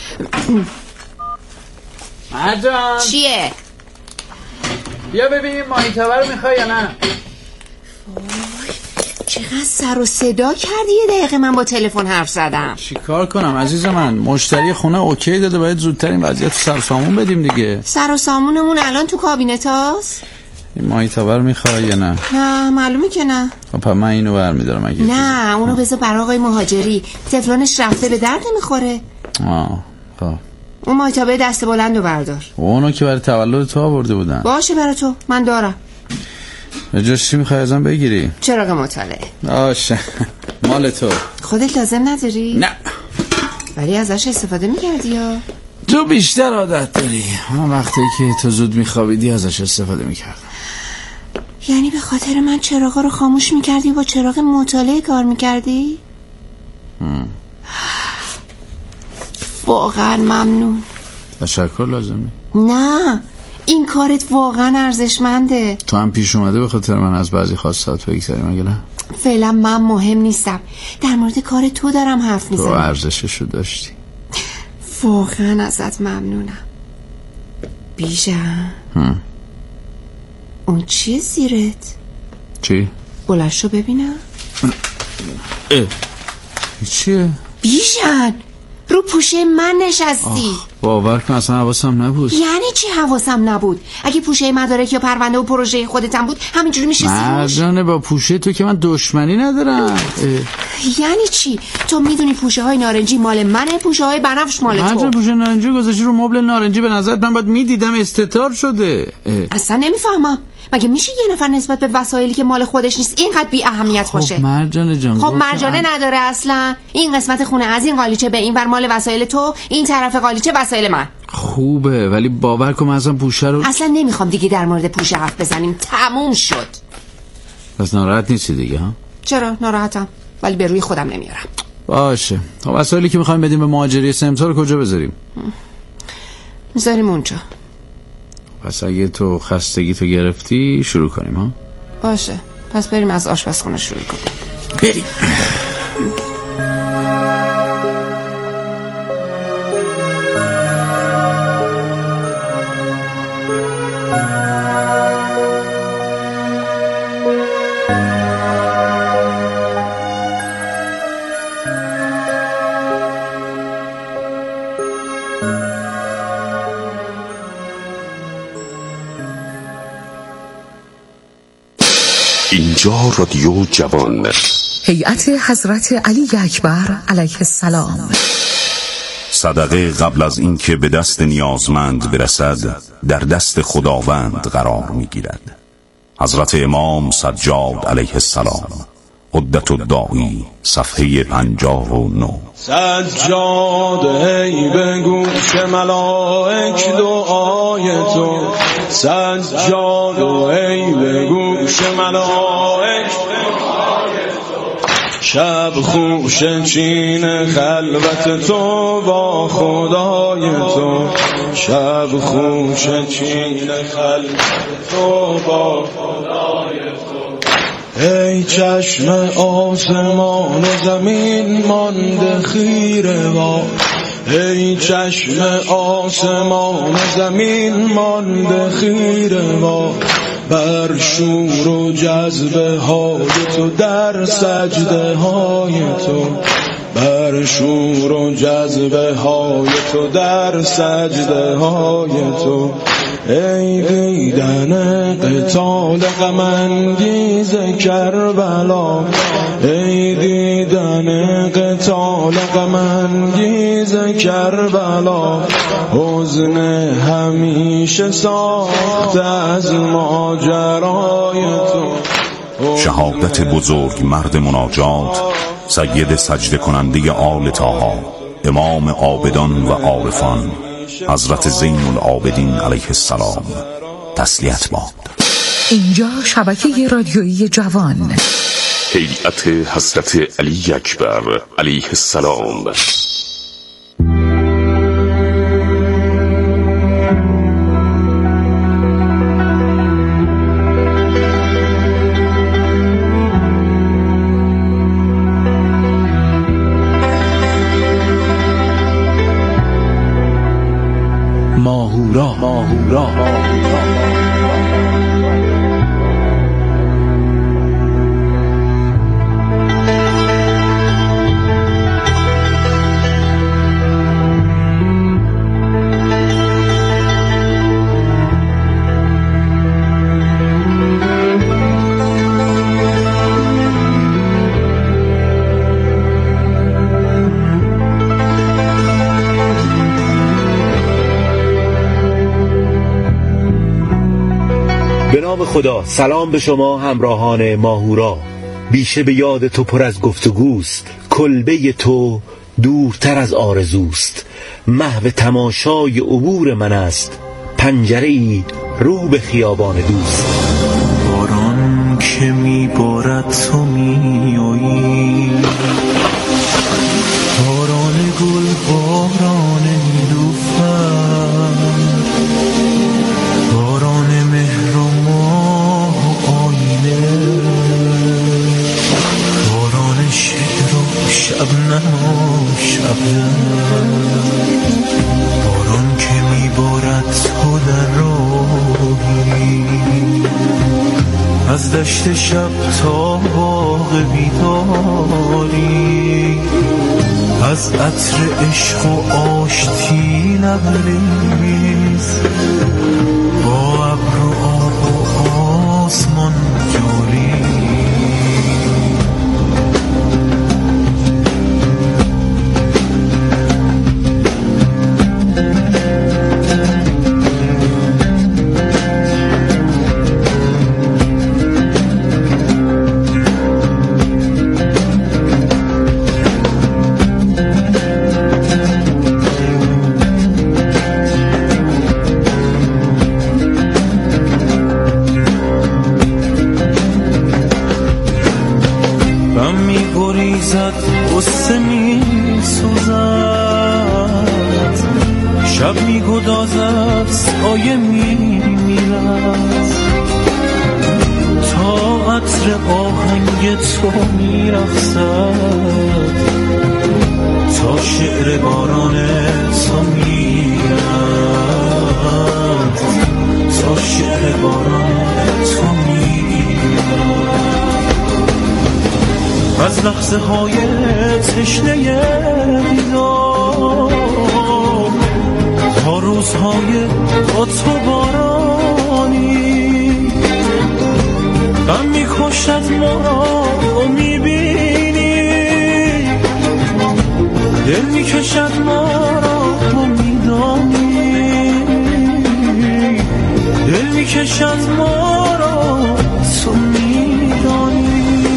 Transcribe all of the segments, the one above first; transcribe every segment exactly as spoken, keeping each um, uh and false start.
مرجان چیه؟ بیا ببین ماهیتابه رو میخوای یا نه؟ چقدر سر و صدا کردی یه دقیقه من با تلفن حرف زدم. چی کار کنم عزیز من؟ مشتری خونه اوکی داده، باید زودتر این وضعیت سر و سامون بدیم دیگه. سر و سامونمون الان تو کابینت هاست؟ این ماهیتابه رو میخوای یا نه؟ نه معلومه که نه. خب من اینو برمیدارم اگه نه اونو بذار برای آقای مهاجری، تفلونش رفته به درد نمیخوره. آه خب اون ماهیتابه دست بلندو بردار. اونو که برای تولد تو آورده بودن. باشه برای تو، من دارم. به جاش چی میخوای ازم بگیری؟ چراغ مطالعه. باشه مال تو. خودت لازم نداری؟ نه ولی ازش استفاده میکردی یا؟ تو بیشتر عادت داری. من وقتی که تو زود میخوابیدی ازش استفاده میکردم. یعنی به خاطر من چراغا رو خاموش میکردی با چراغ مطالعه کار میکردی؟ هم. واقعا ممنون. تشکر لازمی. نه این کارت واقعا ارزشمنده. تو هم پیش اومده به خاطر من از بعضی خواستات بگذاری مگه نه؟ فعلا من مهم نیستم، در مورد کار تو دارم حرف میزنم. تو ارزششو داشتی. واقعا ازت ممنونم. بیژن اون چیه زیرت؟ چی؟ بلند شو ببینم. اه. چیه؟ بیژن رو پوشه من نشستی. باور کن اصلا حواسم نبود. یعنی چی حواسم نبود؟ اگه پوشه مدارک یا پرونده و پروژه خودتم بود همینجوری میشه سیمش؟ مرجانه با پوشه تو که من دشمنی ندارم. یعنی چی؟ تو میدونی پوشه های نارنجی مال منه، پوشه های بنفش مال تو. مرجان پوشه نارنجی گذاشتی رو مبل نارنجی، به نظر من باید میدیدم استتار شده. اه. اصلا نمیفهمم مگه میشه یه نفر نسبت به وسایلی که مال خودش نیست اینقدر بی اهمیت خب باشه؟ مرجانه جان خب مرجانه نداره اصلا. این قسمت خونه از این قالیچه به این ور مال وسایل تو، این طرف قالیچه وسایل من. خوبه ولی باور کن من اصلا پوشه رو اصلا نمیخوام دیگه در مورد پوشه حرف بزنیم، تموم شد. پس ناراحت نیستی دیگه ها؟ چرا ناراحتم ولی به روی خودم نمیارم. باشه. خب وسایلی که میخوایم بدیم به مهاجری سمسار کجا بذاریم؟ میذاریم اونجا. پس اگه تو خستگی تو گرفتی شروع کنیم ها؟ باشه پس بریم از آشپزخونه شروع کنیم. بریم. اینجا رادیو جوان. هیئت حضرت علی اکبر علیه السلام. صدقه قبل از اینکه به دست نیازمند برسد در دست خداوند قرار میگیرد. حضرت امام سجاد علیه السلام، عدت الداعی، صفحه پنجاه و نه. سجاد ای به گوش ملائک دعای تو، سجاد ای به گوش ملائک شب خوش چین خلوت تو با خدای تو، شب خوش چین خلوت تو با خدای تو. ای چشم آسمان و زمین مانده خیره وا، ای چشم آسمان و زمین مانده خیره وا، بر شور و جذبه های تو در سجده های تو، بر شور و جذبه های تو در سجده های تو. ای دیدن قتال غم انگیز کربلا، ای دیدن قتال غم انگیز کربلا، حزن همیشه ساخته از ماجرای تو. شهادت بزرگ مرد مناجات، سید سجده کننده آل طاها، امام عابدان و عارفان، حضرت زین العابدین علیه السلام. تسلیت باد. اینجا شبکه رادیویی جوان. هیئت حضرت علی اکبر علیه السلام. ماهورا. ماهورا. به نام خدا. سلام به شما همراهان ماهورا. بیشه به یاد تو پر از گفتگوست، کلبه تو دورتر از آرزوست. محو تماشای عبور من است، پنجره ای رو به خیابان دوست. باران که میبارد تو میایی، باران گل، باران نیلوفر، باران مهر و ماه و آینه، باران شعر و شبنم و شبنم، باران که میبارد تو در راهی، از دشت شب تا باغ بیداری، از عطر عشق و آشتی لبریز، با ابر و آب و آسمان جاری. قصه می سوزد، شب می گدازد، سایه می میرد، تا عطر آهنگ تو می رقصد، تا شعر باران تو می رد، تا شعر باران تو می رد. از لحظه های تشنه دیدار تا روزهای با تو بارانی، غم می‌کشد ما را تو می‌بینی، دل می‌کشد ما را تو می‌دانی، دل می‌کشد ما را تو می‌دانی.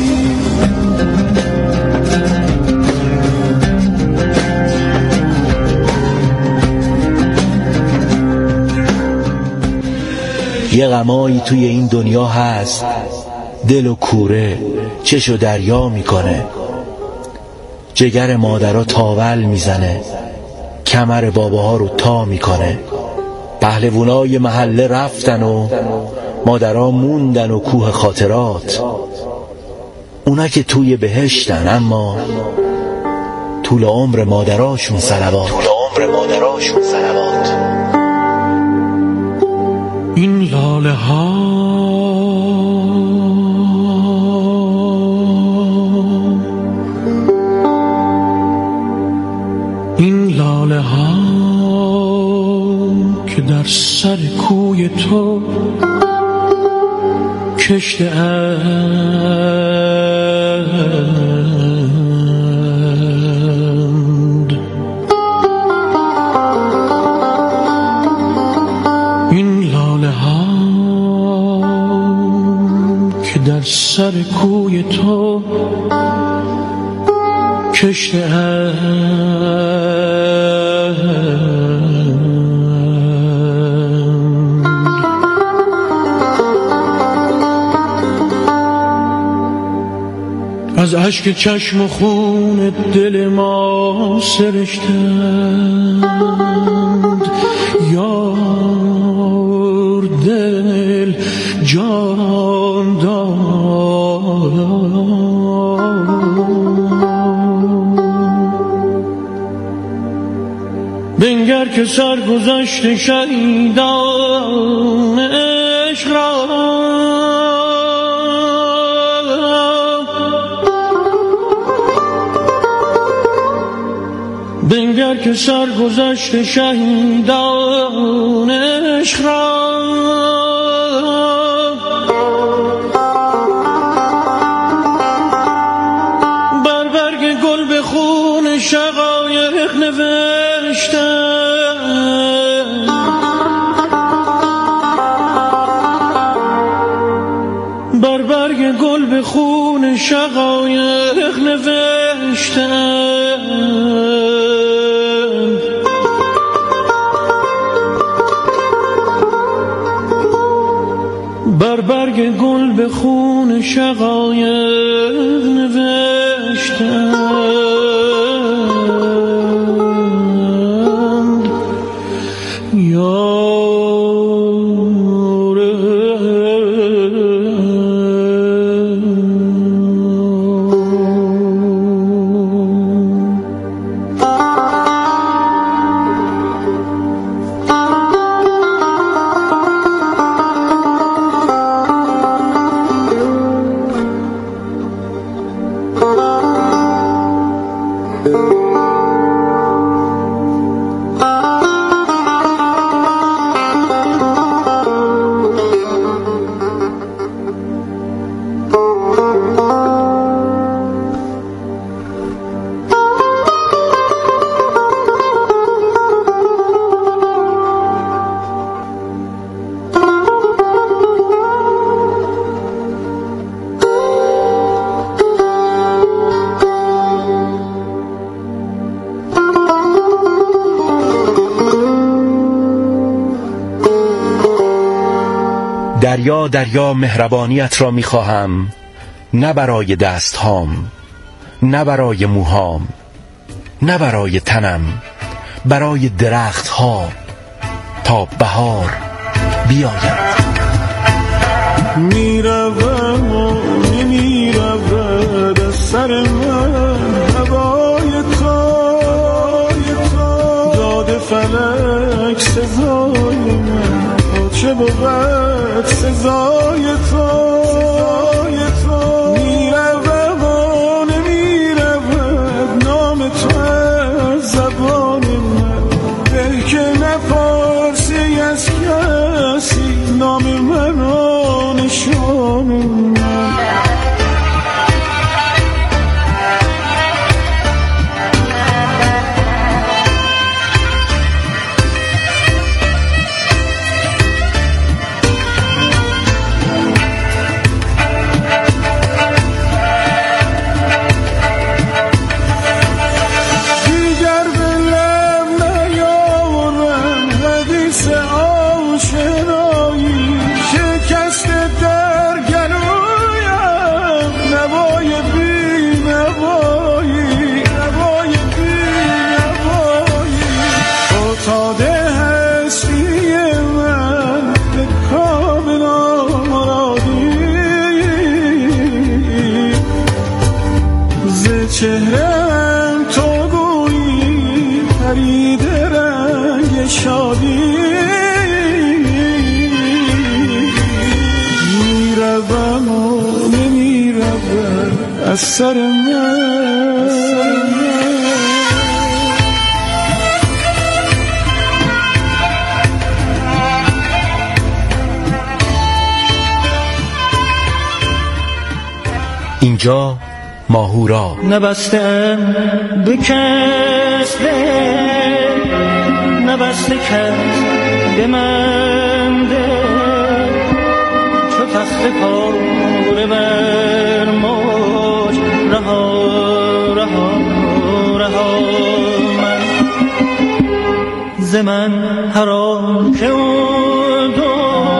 یه غمایی توی این دنیا هست، دل و کوره چش و دریا میکنه، جگر مادرها تاول میزنه، کمر باباها رو تا میکنه. پهلوونای محله رفتن و مادرها موندن و کوه خاطرات، اونا که توی بهشتن اما طول عمر مادراشون صلوات، طول عمر مادراشون صلوات. این لاله ها این لاله ها که در سر کوی تو کشته اند، این لاله ها که در سر کوی تو کشته اند، از اشک چشم و خون دل ما سرشتند، یار دل جان داد. به این بنگر که سرگذشت شهیدان عشق را بنگر که سرگذشت شهیدان عشق را بر برگ گل به خون شقایق نوشتم بر برگ گل به خون شقایق نوشتم بر برگ گل به خون شقایق نوشتند دریا دریا مهربانیت را میخواهم، نه برای دستهام، نه برای موهام، نه برای تنم، برای درختها تا بهار بیاید. میروم و نمیرود از سر من هوای تو، داد فلک سزای من، چه بود سزای تو. میروم و نمیرود نام تو از زبان من، به که نپرسی از کسی نام من و نشان من. چهرم تو گویی پرید رنگ شادی، میروم و نمیروم از سر من. اینجا ماهورا. نبستم به کس ده، نبسته کس به من ده، چو تخت پاره بر موج رها رها رها من. ز من حرام که اون دو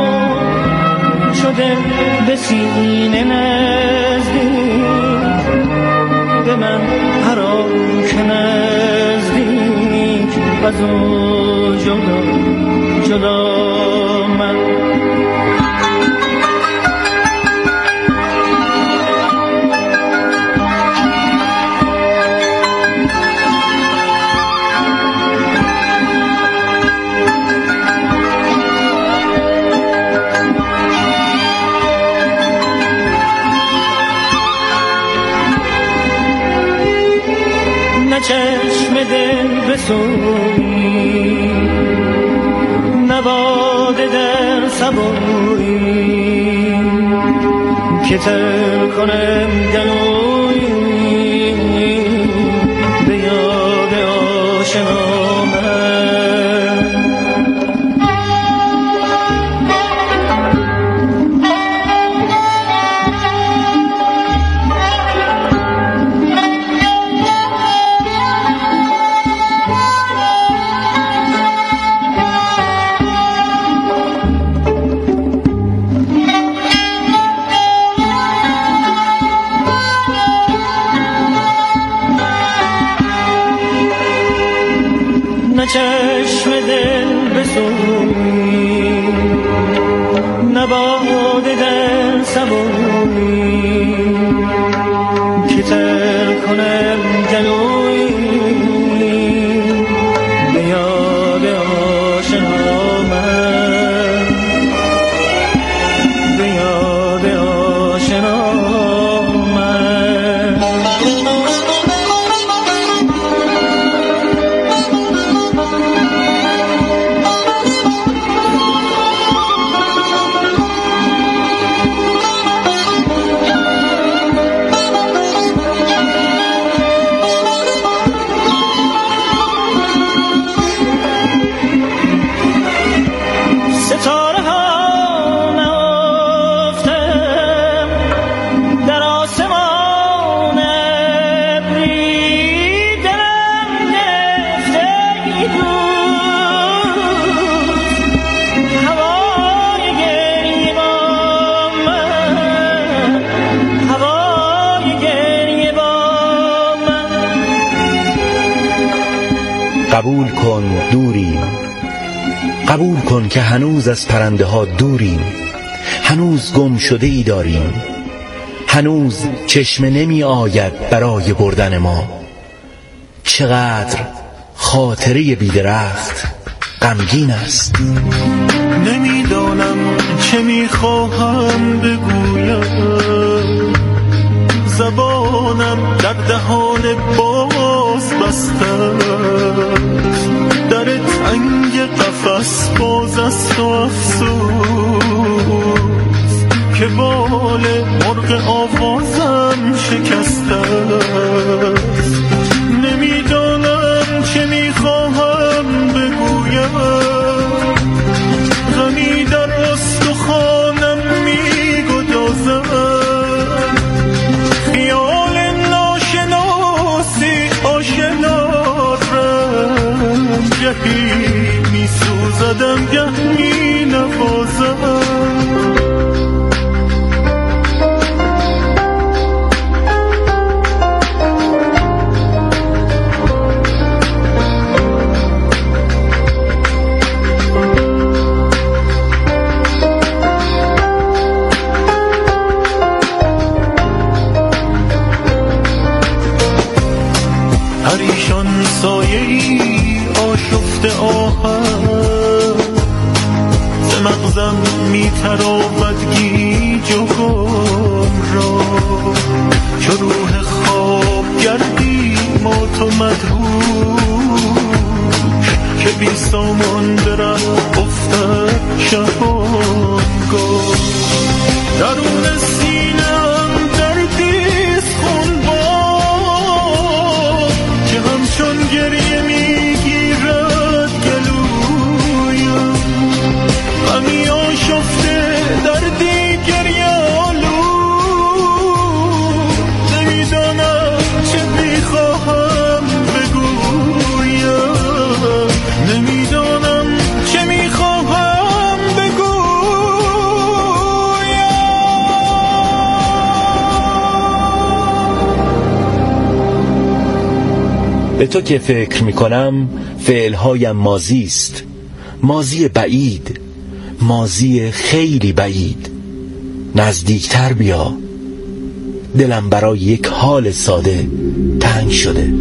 شده به سینه نزدیک، به من حرام که نزدیک از او جدا جدا من. بسوی نباده در سبوی که تر کنم گلوی به یاد آشنا من چشم دل بسوی نباده در سبوی که تر کنم جلوی به یاد آشنا من به یاد آشنا من قبول کن دوریم، قبول کن که هنوز از پرنده ها دوریم، هنوز گم شده ای داریم، هنوز چشم نمی آید برای بردن ما. چقدر خاطره بیدرخت غمگین است. نمیدانم چه میخواهم بگویم، زبانم در دهان باز بسته است، در تنگ قفس باز است و افسوس که بال مرغ آوازم شکسته است. نمیدانم چه میخواهم بگویم، غمی در استخوانم میگدازد، خیال ناشناسی آشنا رم، گهی میسوزدم گه می نوازم. پریشان سایه‌ای آشفته آهم، ز مغزم می‌تراود گیج و گم را، چو روح خواب گردی مات و مدهوش که بی سامان به ره افتد شبانگاه. درون سینه‌ام دردیست خونبار که همچون گریه میگیرد گلویم، غمی آشفته دردی گریه آلود. نمیدانم چه میخواهم بگویم، نمیدانم چه میخواهم بگویم. به تو که فکر میکنم فعلهایم ماضی است، ماضی بعید، ماضی خیلی بعید. نزدیکتر بیا، دلم برای یک حال ساده تنگ شده.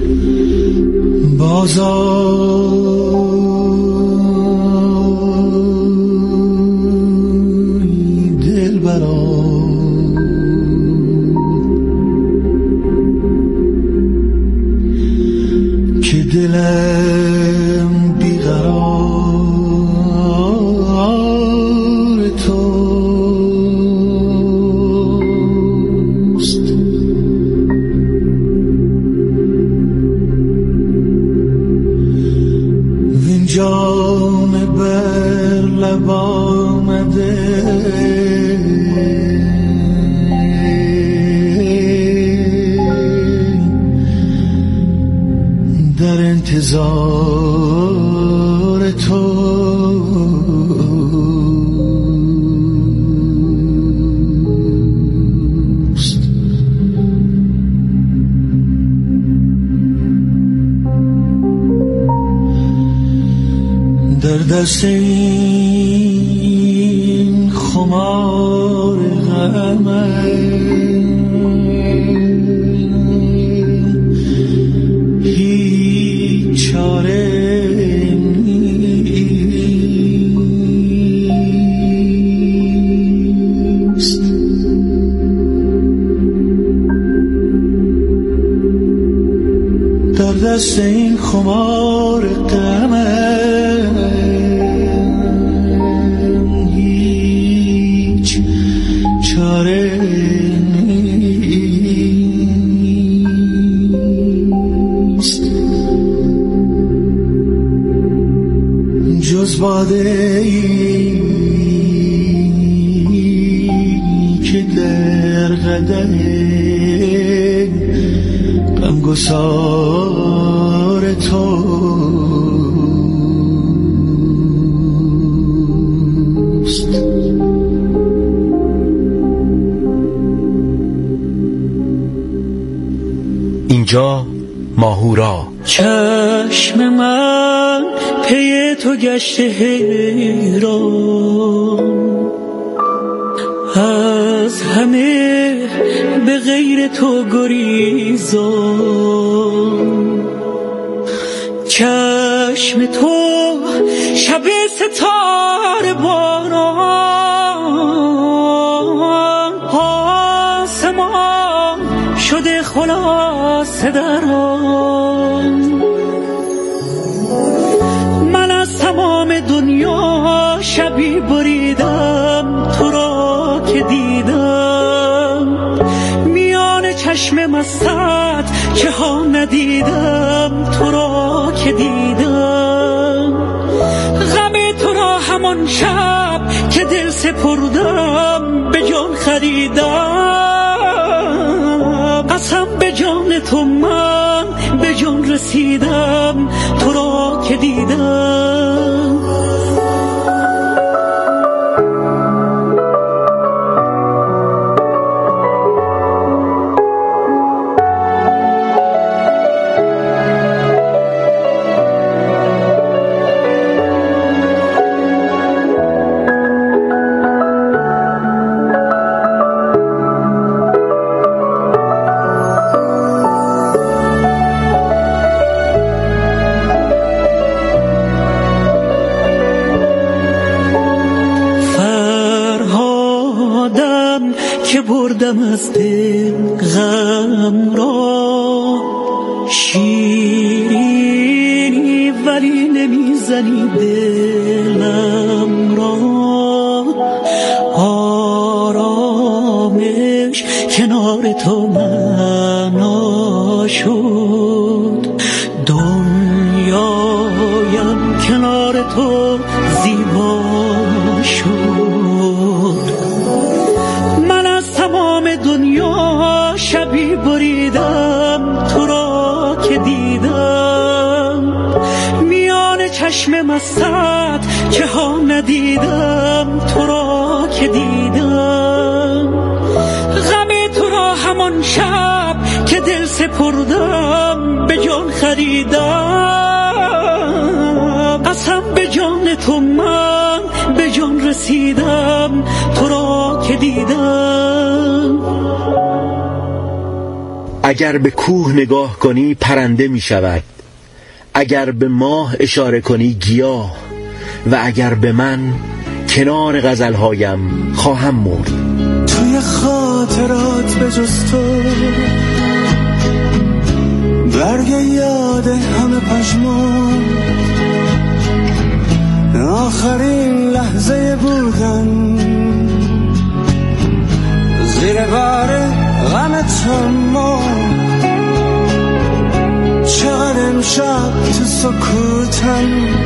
بازای دل برای که دلم جام بر لب آمده در انتظار تو در دست این خمار غمه هیچ چاره نیست. در دست این خمار غمه جز باده ای که در قدم غمگسار توست. اینجا ماهورا. چشم من پی تو گشته حیران، از همه به غیر تو گریزان. چشم تو شب ستاره باران، آسمان شده خلاصه دران. من از تمام دنیا شبی بریدم تو را که دیدم، میان چشم مستت که ها ندیدم تو را که دیدم. غم تو را همان شب که دل سپردم به جان خریدم. قسم به جان تو من به جان رسیدم تو را که دیدم. که بردم از دل غم را، شیرینی ولی نمیزنی دلم را. آرامش کنار تو معنا شد، دنیایم کنار تو زیبا شد. تمام دنیا شبی بریدم تو را که دیدم، میان چشم مستت که ها ندیدم تو را که دیدم. غم تو را همان شب که دل سپردم به جان خریدم. قسم به جان تو من به جان رسیدم تو را که دیدم. اگر به کوه نگاه کنی پرنده می شود، اگر به ماه اشاره کنی گیاه، و اگر به من کنار غزلهایم خواهم مرد. توی خاطرات به جز تو برگ یاد همه پشمان، آخرین لحظه بودن زیر بار غم تمام. چقدر امشب تو سکوتم،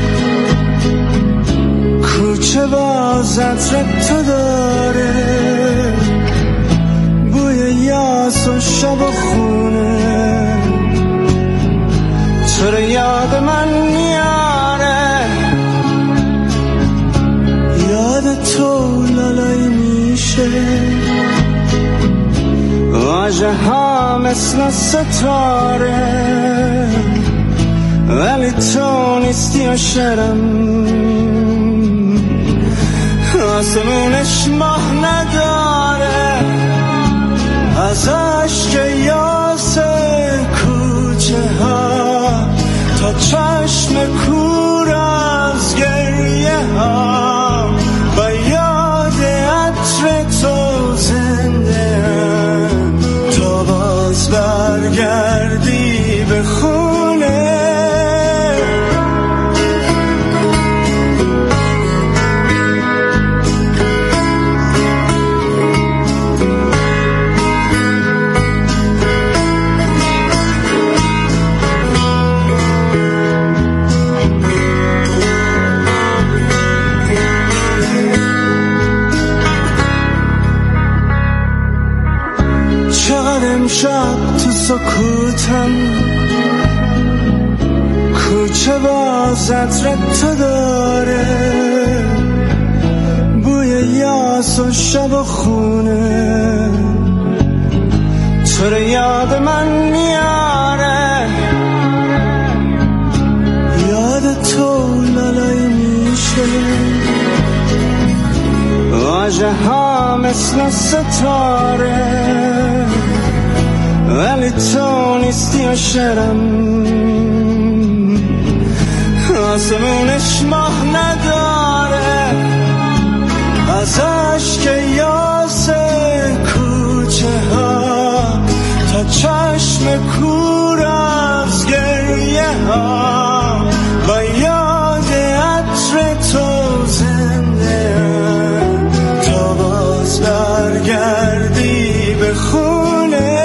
کوچه باز عطر تو داره، بوی یاس و شب و خونه، تو رو یاد من میاره، یاد تو لالایی میشه، واژه ها مثل ستاره، ولی تو نیستی و شرم، آسمونش ماه نداره، از عشق یاس کوچه ها تا چشم کور از گریه ها، با یاد عطر تو زنده هم، تا باز برگردی به خونه. امشب تو سکوتم، کوچه باز عطر تو داره، بوی یاس و شب و خونه، تو رو یاد من میاره، یاد تو لالایی میشه، واژه ها مثل ستاره، ولی تو نیستی و شرم، آسمونش ماه نداره، از عشق یاس کوچه ها تا چشم کور از گریه ها، با یاد عطر تو زنده هم، تا باز برگردی به خونه.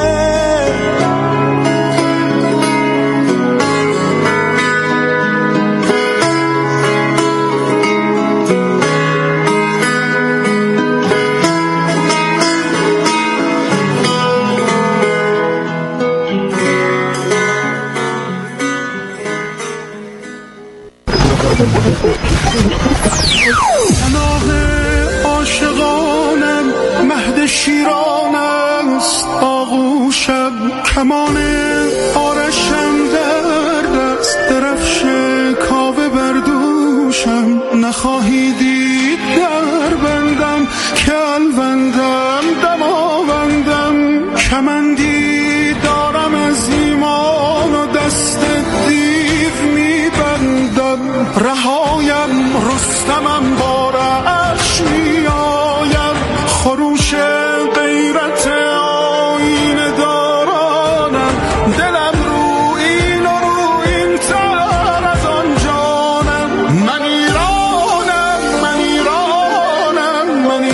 پناه عاشقانم مهد شیران است، آغوشم کمان آرشم در دست، درفش کاوه بردوشم، نخواهی دید در بندم که الوندم دماوندم، کمندی دارم از ایمان و دست دیو میبندم، رهایم رستمم بارش میایم، خروش غیرت آینه دارانم، دلم رو این و رو این تر از آن جانم، من ایرانم من ایرانم من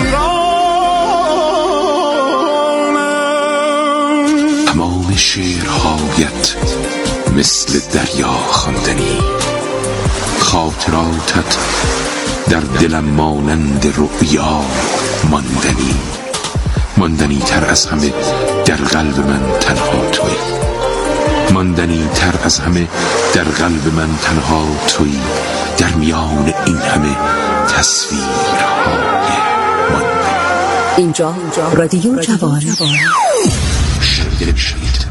ایرانم. تمام شعرهایت مثل دریا خواندنی، خاطراتت در دلم مانند رؤیا ماندنی، ماندنی تر از همه در قلب من تنها تویی، ماندنی تر از همه در قلب من تنها تویی، در میان این همه تصویرهای ماندنی. اینجا رادیو جوان. شنیده شنید